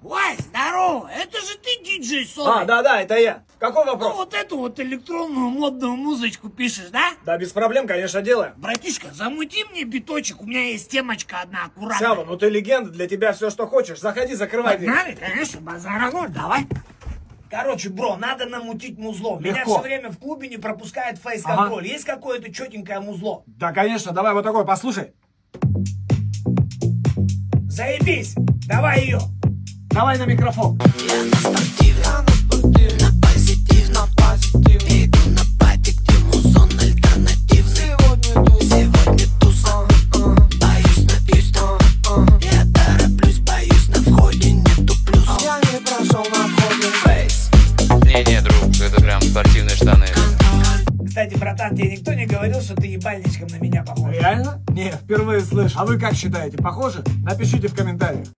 Вась, здорово! Это же ты, диджей Соник. Да, это я. Какой Ну вопрос? вот эту вот электронную модную музычку пишешь, да? Да, без проблем, конечно, делаем. Братишка, замути мне биточек, у меня есть темочка одна аккуратная. Сява, ну ты легенда, для тебя все, что хочешь. Заходи, закрывай дверь. Погнали, конечно, базара ноль, давай. Короче, бро, надо намутить музло. Меня Легко. все время в клубе не пропускает фейс-контроль. Есть какое-то четенькое музло? Да, конечно, давай вот такой, послушай. Заебись! Давай ее! Давай на микрофон. Я на спортиве, на позитив, иду на пати, где музон альтернативный. Сегодня туз, боюсь, напьюсь там. Я тороплюсь, боюсь, на входе нету плюс. Я не прошел на входе. Фейс. Не, друг, это прям спортивные штаны. Кстати, братан, тебе никто не говорил, что ты ебальничком на меня похож? Реально? Не, впервые слышу. А вы как считаете, похоже? Напишите в комментариях.